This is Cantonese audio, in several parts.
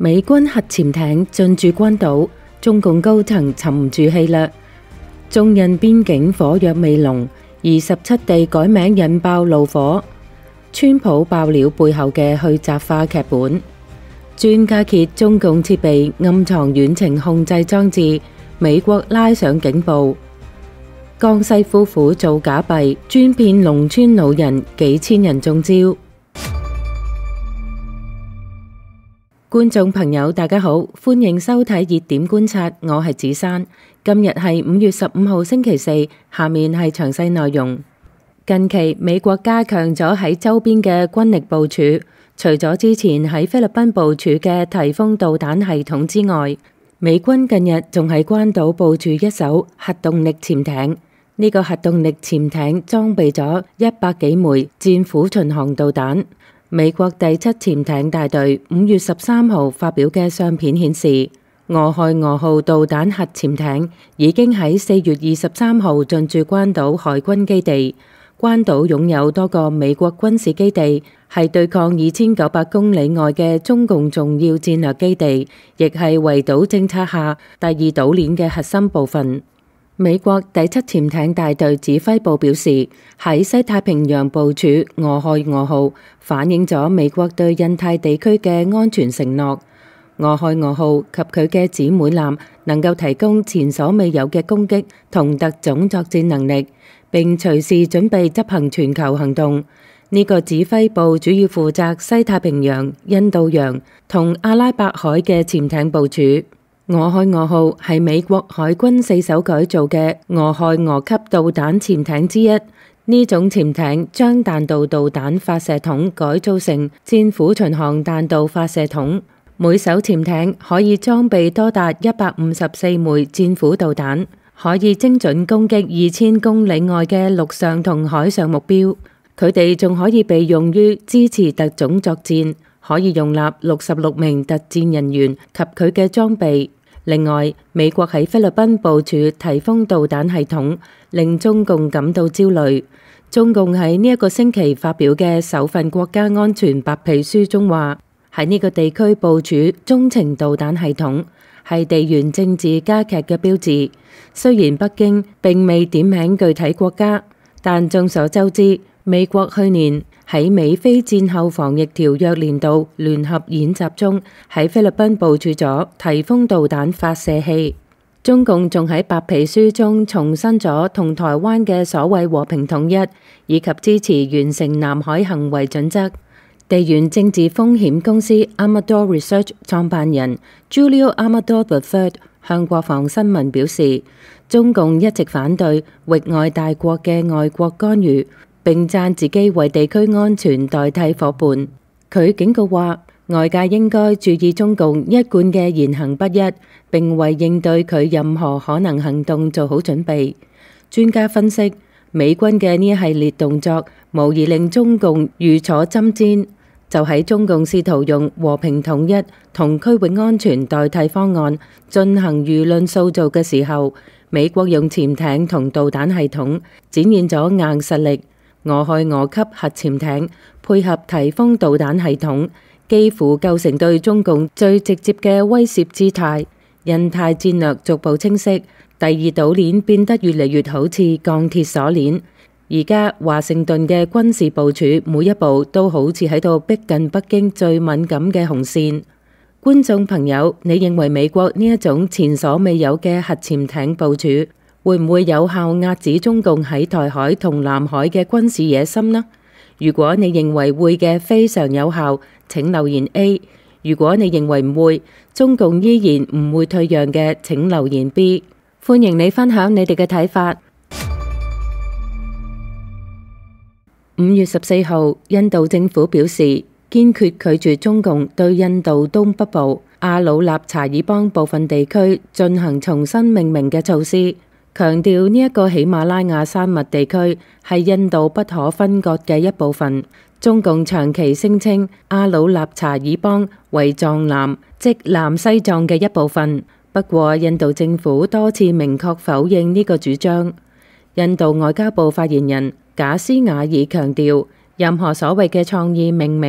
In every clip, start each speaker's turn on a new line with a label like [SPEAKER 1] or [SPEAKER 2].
[SPEAKER 1] 美軍核潛艇進駐關島，中共高層沉唔住氣啦。中印邊境火藥味濃，27地改名引爆怒火。川普爆料背後嘅去習化劇本。專家揭中共設備暗藏遠程控制裝置，美國拉上警報。江西夫婦造假幣，專騙農村老人，幾千人中招。觀眾朋友大家好，歡迎收睇熱點觀察，我係子珊。今日係5月15號星期四，下面係詳細內容。近期美國加強咗喺周邊嘅軍力部署，除咗之前喺菲律賓部署嘅颱風導彈系統之外，美軍近日仲喺關島部署一艘核動力潛艇。呢個核動力潛艇裝備咗100幾枚戰斧巡航導彈。美國第7潛艇大隊5月13號發表嘅相片顯示，俄亥俄號導彈核潛艇已經喺4月23號進駐關島海軍基地。關島擁有多個美國軍事基地，係對抗2900公里外嘅中共重要戰略基地，亦係圍島政策下第二島鏈嘅核心部分。美國第7潛艇大隊指揮部表示，喺西太平洋部署俄亥俄號，反映咗美國對印太地區嘅安全承諾。俄亥俄號及佢嘅姊妹艦能夠提供前所未有嘅攻擊同特種作戰能力，並隨時準備執行全球行動。呢個指揮部主要負責西太平洋、印度洋同阿拉伯海嘅潛艇部署。俄亥俄號係美國海軍4艘改造嘅俄亥俄級導彈潛艇之一。呢種潛艇將彈道導彈發射筒改造成戰斧巡航彈道發射筒，每艘潛艇可以裝備多達154枚戰斧導彈，可以精準攻擊2000公里外嘅陸上同海上目標。佢哋仲可以被用於支持特種作戰，可以容納66名特戰人員及佢嘅裝備。另外，美國喺菲律賓部署颱風導彈系統，令中共感到焦慮。中共喺呢一個星期發表嘅首份國家安全白皮書中話，喺呢個地區部署中程導彈系統，係地緣政治加劇嘅標誌。雖然北京並未點名具體國家，但眾所周知，美國去年喺美菲戰後防疫條約年度聯合演習中，喺菲律賓部署咗颱風導彈發射器。中共仲喺白皮書中重申咗同台灣嘅所謂和平統一，以及支持完成南海行為準則。地緣政治風險公司 Amador Research 創辦人 Julio Amador III 向國防新聞表示，中共一直反對域外大國嘅外國干預，並讚自己為地區安全代替夥伴。佢警告話，外界應該注意中共一貫嘅言行不一，並為應對佢任何可能行動做好準備。專家分析，美軍嘅呢一系列動作無疑令中共如坐針氈。就喺中共試圖用和平統一同區域安全代替方案進行輿論塑造嘅時候，美國用潛艇同導彈系統展現咗硬實力。俄亥俄級核潛艇配合颱風導彈系統，幾乎構成對中共最直接嘅威懾姿態。印太戰略逐步清晰，第二島鏈變得越嚟越好似鋼鐵鎖鏈。而家華盛頓嘅軍事部署每一步都好似喺度逼近北京最敏感嘅紅線。觀眾朋友，你認為美國呢一種前所未有嘅核潛艇部署會唔會有效遏止中共喺台海同南海嘅軍事野心呢？如果你認為會嘅非常有效，請留言 A； 如果你認為唔會，中共依然唔會退讓嘅，請留言 B。歡迎你分享你哋嘅睇法。5月14號，印度政府表示堅決拒絕中共對印度東北部阿魯納查爾邦部分地區進行重新命名嘅措施，強調呢一個喜馬拉雅山脈地區係印度不可分割嘅一部分。中共長期聲稱阿魯納查爾邦為藏南，即南西藏嘅一部分。不過，印度政府多次明確否認呢個主張。印度外交部發言人賈斯瓦爾強調，任何所謂嘅創意命名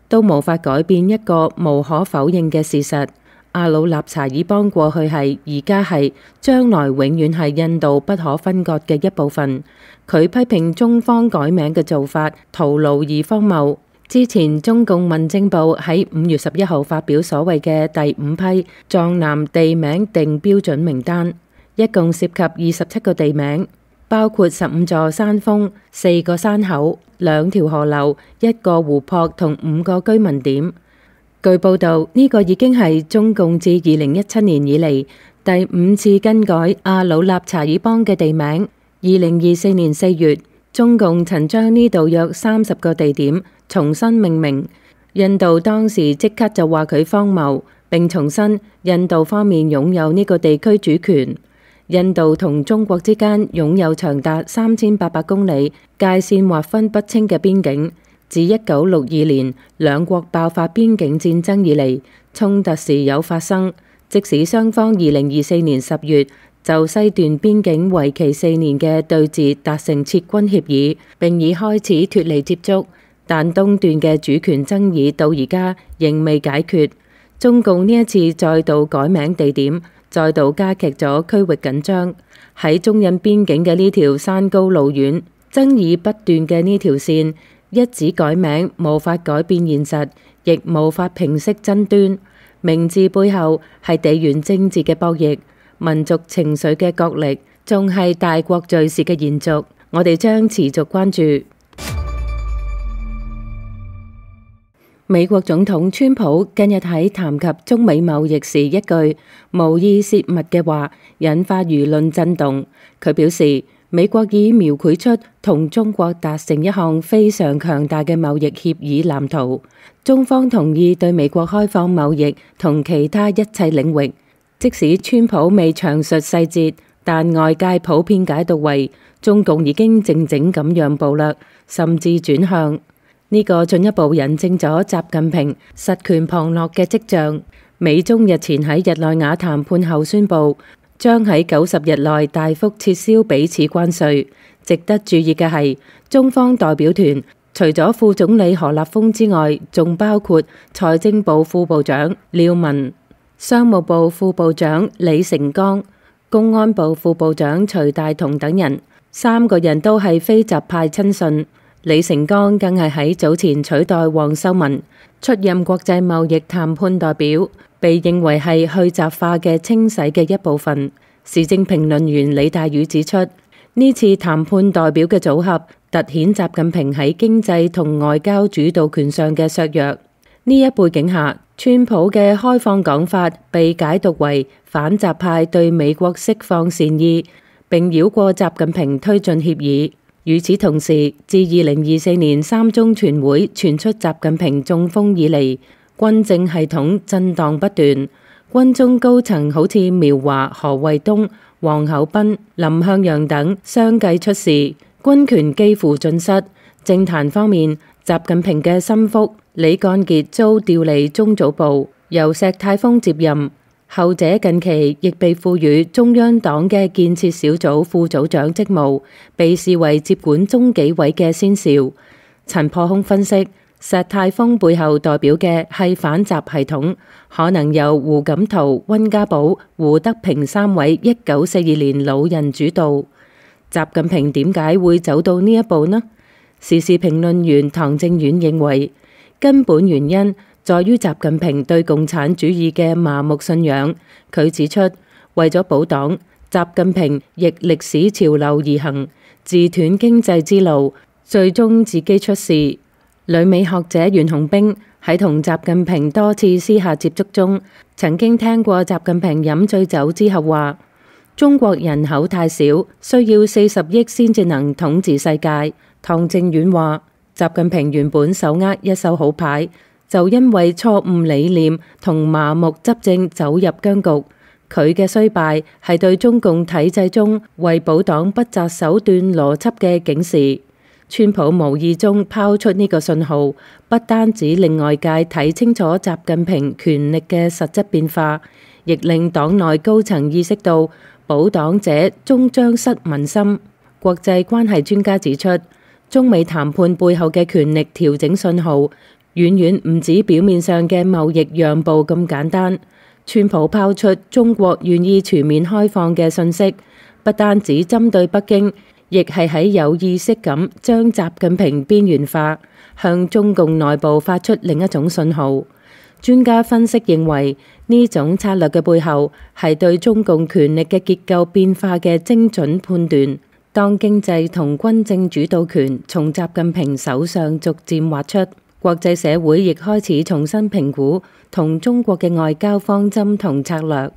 [SPEAKER 1] 都無法改變一個無可否認嘅事實：阿魯納查爾邦過去係、而家係、將來永遠係印度不可分割嘅一部分。佢批評中方改名嘅做法徒勞而荒謬。之前中共民政部喺5月11號發表所謂嘅第5批藏南地名定標準名單，一共涉及27個地名，包括15座山峰、4個山口、2條河流、1個湖泊同5個居民點。據報道，呢個已經係中共自2017年以嚟第5次更改阿魯納查爾邦嘅地名。2024年4月，中共曾將呢度約30個地點重新命名，印度當時即刻就話佢荒謬，並重申印度方面擁有呢個地區主權。印度同中國之間擁有長達3800公里、界線劃分不清嘅邊境。自1962年兩國爆發邊境戰爭以嚟，衝突時有發生，即使雙方2024年10月就西段邊境為期4年嘅對峙達成撤軍協議，並已開始脫離接觸，但東段嘅主權爭議到而家仍未解決。中共呢一次再度改名地點，再度加劇咗區域緊張。喺中印邊境嘅呢條山高路遠、爭議不斷嘅呢條線，一紙改名無法改變現實，亦無法平息爭端。名字背後係地緣政治嘅博弈、民族情緒嘅角力，仲係大國敘事嘅延續。我哋將持續關注。美國總統川普近日喺談及中美貿易時一句無意泄密嘅話，引發輿論震動。佢表示，美國已描繪出同中國達成一項非常強大嘅貿易協議藍圖，中方同意對美國開放貿易同其他一切領域。即使川普未詳述細節，但外界普遍解讀為中共已經靜靜咁讓步啦，甚至轉向。呢個進一步印證咗習近平實權旁落嘅跡象。美中日前喺日內瓦談判後宣布，將喺90日內大幅撤銷彼此關稅。值得注意嘅係，中方代表團除咗副總理何立峰之外，仲包括財政部副部長廖文、商務部副部長李成鋼、公安部副部長徐大同等人，3個人都係非習派親信。李成鋼更係喺早前取代黃秀文出任國際貿易談判代表，被認為係去習化嘅清洗嘅一部分。時政評論員李大宇指出，呢次談判代表嘅組合凸顯習近平喺經濟同外交主導權上嘅削弱。呢一背景下，川普嘅開放講法被解讀為反習派對美國釋放善意，並繞過習近平推進協議。與此同時，自2024年3中全會傳出習近平中風以嚟，軍政系統震盪不斷，軍中高層好似苗華、何衛東、王厚斌、林向陽等相繼出事，軍權幾乎盡失。政壇方面，習近平嘅心腹李幹傑遭調離中組部，由石泰峰接任。後者近期亦被賦予中央黨嘅建設小組副組長職務，被視為接管中紀委嘅先兆。陳破空分析，石泰峰背後代表嘅係反習系統，可能由胡錦濤、溫家寶、胡德平3位1942年老人主導。習近平點解會走到呢一步呢？時事評論員唐正遠認為，根本原因在於習近平對共產主義嘅麻木信仰。佢指出，為咗保黨，習近平逆歷史潮流而行，自斷經濟之路，最終自己出事。旅美學者袁紅冰喺同習近平多次私下接觸中，曾經聽過習近平飲醉酒之後話：中國人口太少，需要40億先至能統治世界。唐正遠話，習近平原本手握一手好牌，就因為錯誤理念同麻木執政走入僵局。佢嘅衰敗係對中共體制中為保黨不擇手段邏輯嘅警示。川普無意中拋出呢個信號，不單止令外界睇清楚習近平權力嘅實質變化，亦令黨內高層意識到保黨者終將失民心。國際關係專家指出，中美談判背後嘅權力調整信號， 遠遠唔止表面上嘅貿易讓步咁簡單。川普拋出中國願意全面開放嘅信息，不單止針對北京，亦係喺有意識咁將習近平邊緣化，向中共內部發出另一種信號。專家分析認為，呢種策略嘅背後係對中共權力嘅結構變化嘅精準判斷。當經濟同軍政主導權從習近平手上逐漸劃出，國際社會亦開始重新評估同中國嘅外交方針同策略。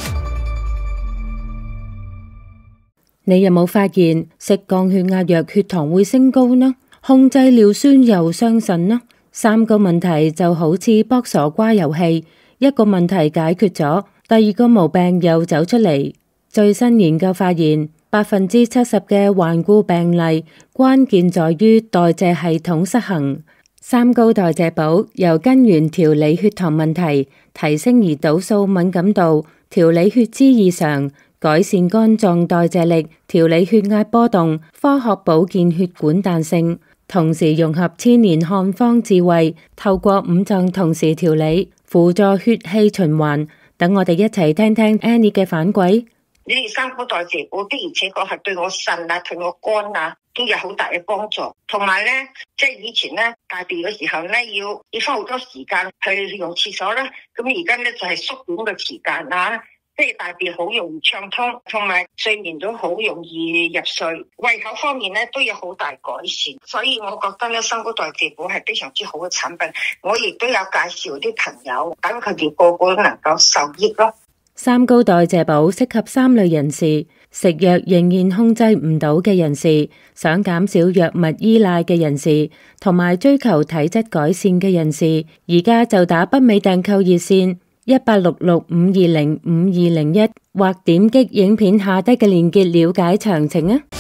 [SPEAKER 1] 你有冇發現食降血壓藥血糖會升高呢？控制尿酸又傷腎呢？3個問題就好似卜傻瓜遊戲，一個問題解決咗，第二個毛病又走出嚟。最新研究發現，70%嘅患故病例關鍵在於代謝系統失衡。三高代謝寶由根源調理血糖問題，提升胰島素敏感度，調理血脂異常，改善肝臟代謝力，調理血壓波動，科學保健血管彈性，同時融合千年漢方智慧，透過五臟同時調理，輔助血氣循環。等我哋一齊聽聽 Annie 嘅反饋。
[SPEAKER 2] 你哋三高代謝寶的而且確係對我腎啊、對我肝啊都有好大嘅幫助。同埋咧，即係以前咧大便嘅時候咧，要花好多時間去用廁所啦。咁而家咧就係縮短嘅時間啦，即係大便好容易暢通，同埋睡眠都好容易入睡。胃口方面咧都有好大改善，所以我覺得咧三高代謝寶係非常之好嘅產品。我亦都有介紹啲朋友，等佢哋個個都能夠受益咯。
[SPEAKER 1] 三高代謝寶適合3類人士：食藥仍然控制唔到嘅人士，想減少藥物依賴嘅人士，同埋追求體質改善嘅人士。而家就打北美訂購熱線1866-520-5201，或點擊影片下低嘅鏈接了解詳情啊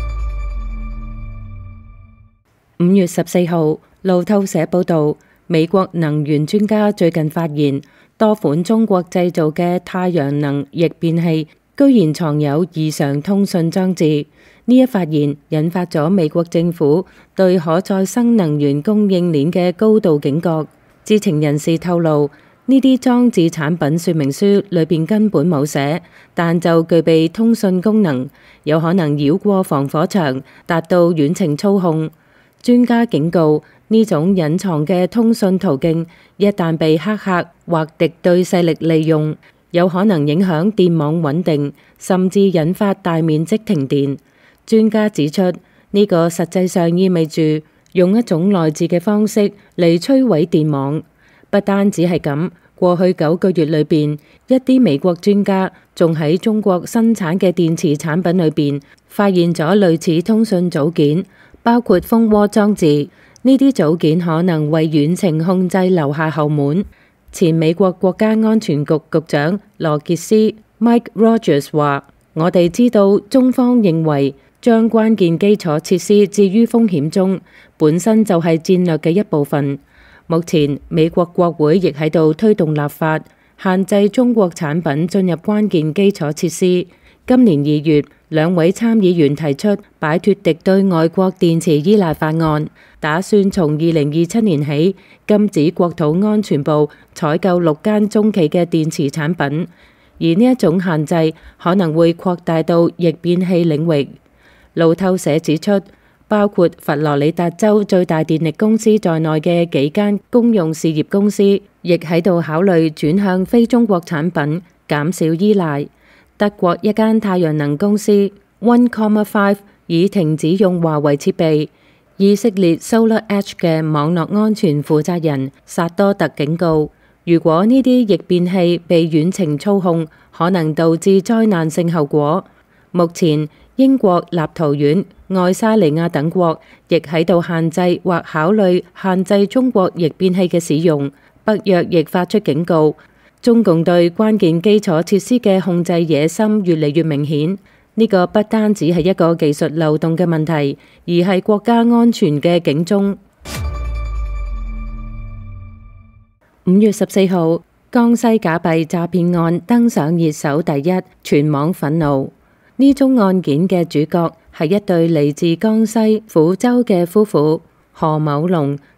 [SPEAKER 1] ！5月14號，路透社報道，美國能源專家最近發現，多款中國製造嘅太陽能逆變器居然藏有異常通訊裝置。呢一發現引發咗美國政府對可再生能源供應鏈嘅高度警覺。知情人士透露，呢啲裝置產品說明書裏邊根本冇寫，但就具備通訊功能，有可能繞過防火牆，達到遠程操控。專家警告，呢種隱藏嘅通訊途徑一旦被黑客或敵對勢力利用，有可能影響電網穩定，甚至引發大面積停電。專家指出，呢個實際上意味住用一種內置嘅方式嚟摧毀電網。不單止係咁，過去9個月裏邊，一啲美國專家仲喺中國生產嘅電池產品裏邊發現咗類似通訊組件，包括蜂窩裝置。呢啲組件可能為遠程控制留下後門。前美國國家安全局局長羅傑斯 Mike Rogers 話：我哋知道中方認為將關鍵基礎設施置於風險中，本身就係戰略嘅一部分。目前美國國會亦喺度推動立法，限制中國產品進入關鍵基礎設施。今年2月，2位參議員提出擺脫敵對外國電池依賴法案，打算從2027年起禁止國土安全部採購6間中企嘅電池產品，而呢一種限制可能會擴大到逆變器領域。路透社指出，包括佛羅里達州最大電力公司在內嘅幾間公用事業公司，亦喺度考慮轉向非中國產品，減少依賴。德國一間太陽能公司 1,5 已停止用華為設備。以色列 Solar Edge 嘅網絡安全負責人薩多特警告，如果呢啲逆變器被遠程操控，可能導致災難性後果。目前，英國、立陶宛、愛沙尼亞等國亦喺度限制或考慮限制中國逆變器嘅使用。北約亦發出警告，中共對關鍵基礎設施嘅控制野心越嚟越明顯。呢個不單止係一個技術漏洞嘅問題，而係國家安全嘅警鐘。5月14號，江西假幣詐騙案登上熱搜第一，全網憤怒。呢宗案件嘅主角係一對嚟自江西撫州嘅夫婦何某龍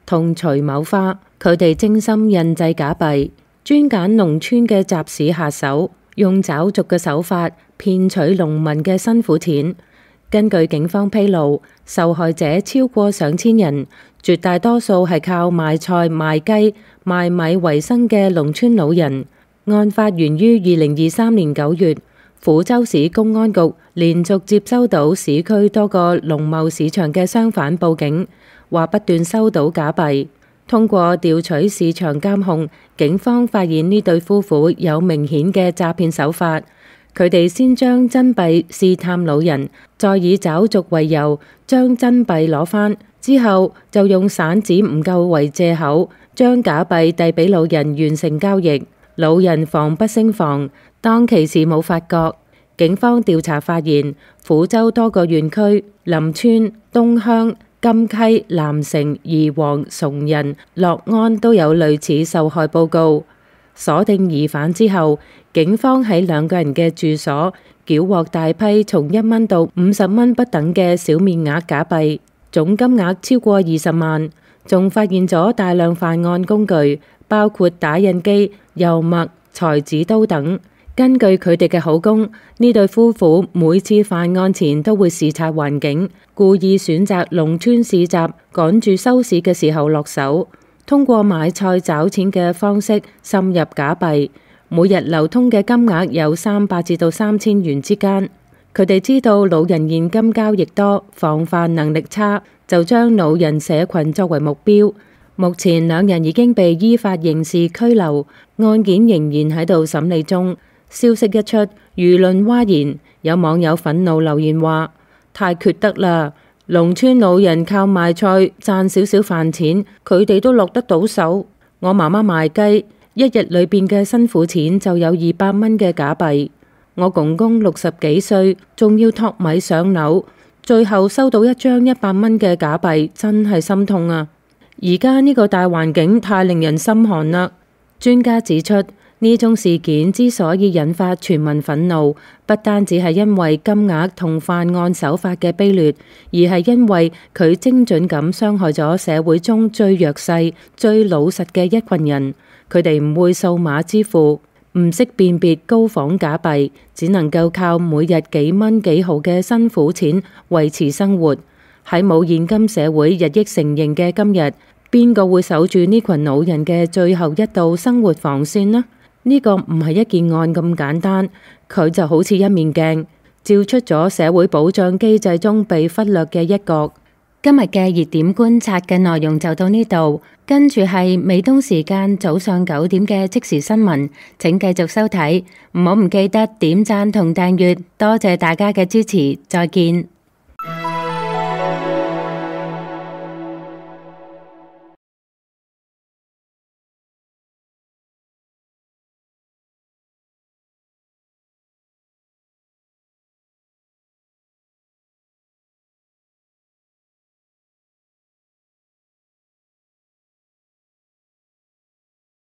[SPEAKER 1] 同徐某花，佢哋精心印製假幣，專揀農村嘅集市下手，用找續嘅手法騙取農民嘅辛苦錢。根據警方披露，受害者超過上千人，絕大多數係靠賣菜、賣雞、賣米為生嘅農村老人。案發源於2023年9月，撫州市公安局連續接收到市區多個農貿市場嘅商販報警，話不斷收到假幣。通過調取市場監控，警方發現呢對夫婦有明顯嘅詐騙手法。佢哋先將真幣試探老人，再以找續為由將真幣攞返，之後就用散紙唔夠為借口，將假幣遞俾老人完成交易。老人防不勝防，當其時冇發覺。警方調查發現，撫州多個縣區、林村、東鄉、金溪、南城、宜黃、崇仁、樂安都有類似受害報告。鎖定疑犯之後，警方喺兩個人嘅住所繳獲大批從1蚊到50蚊不等嘅小面額假幣，總金額超過20萬，仲發現咗大量犯案工具，包括打印機、油墨、裁紙刀等。根據佢哋嘅口供，呢對夫婦每次犯案前都會視察環境，故意選擇農村市集，趕住收市嘅時候落手，通過買菜找錢嘅方式滲入假幣，每日流通嘅金額有300至到3000元之間。佢哋知道老人現金交易多，防範能力差，就將老人社群作為目標。目前兩人已經被依法刑事拘留，案件仍然喺度審理中。消息一出，輿論譁然，有網友憤怒留言話：太缺德啦！農村老人靠賣菜賺少少飯錢，佢哋都落得到手。我媽媽賣雞，一日裏邊嘅辛苦錢就有200蚊嘅假幣。我公公60幾歲，仲要托米上樓，最後收到一張100蚊嘅假幣，真係心痛啊！而家呢個大環境太令人心寒啦。專家指出，呢宗事件之所以引發全民憤怒，不單只係因為金額同犯案手法嘅卑劣，而係因為佢精準咁傷害咗社會中最弱勢、最老實嘅一群人。佢哋唔會數碼支付，唔識辨別高仿假幣，只能夠靠每日幾蚊幾毫嘅辛苦錢維持生活。喺冇現今社會日益成形嘅今日，邊個會守住呢群老人嘅最後一道生活防線呢？呢個唔係一件案咁簡單，佢就好似一面鏡，照出咗社會保障機制中被忽略嘅一角。今日嘅熱點觀察嘅內容就到呢度，跟住係美東時間早上9點嘅即時新聞，請繼續收睇，唔記得點讚同訂閱，多謝大家嘅支持，再見。